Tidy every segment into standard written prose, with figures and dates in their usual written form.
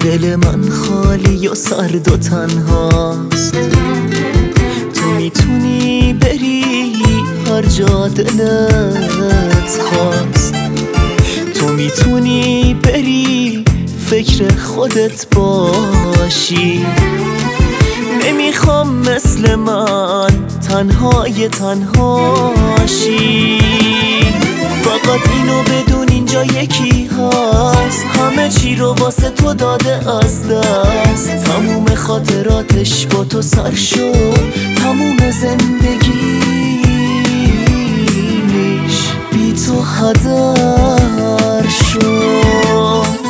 دل من خالی و سرد و تنهاست. تو میتونی بری هر جا دلت خواست. تو میتونی بری فکر خودت باشی. نمیخوام مثل من تنهای تنهاشی. فقط اینو بدون اینجا یکی هست، همه چی رو واسه تو داده از دست. تموم خاطراتش با تو سر شد، تموم زندگیش بی تو هدر شد.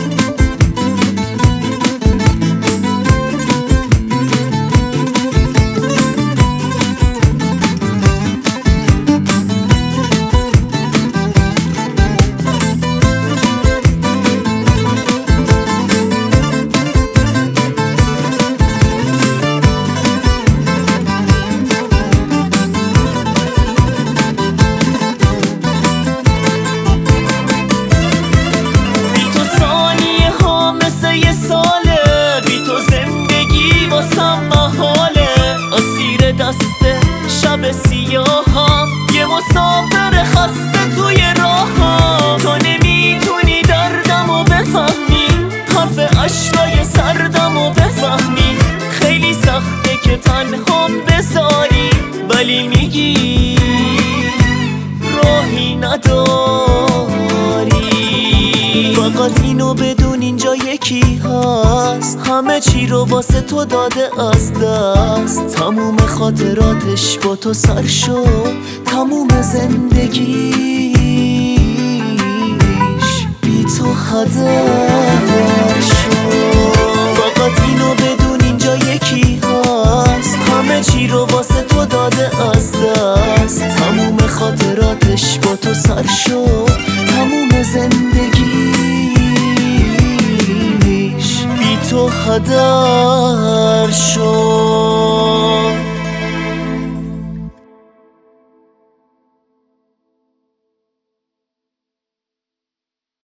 شب سیاهم یه مسافر خسته توی راهم. تو نمیتونی دردمو بفهمی، حرف اشکای سردمو بفهمی. خیلی سخته که تنهام بذاری، ولی میگی راهی نداری. فقط اینو بدون اینجا یکی هست، همه چی رو واسه تو داده از دست. تموم خاطراتش با تو سر شد، تموم زندگیش بی تو هدر شد. فقط اینو بدون اینجا یکی هست، همه چی رو واسه تو داده از دست. تموم خاطراتش با تو سر شد، تموم زندگیش بی تو هدر شد.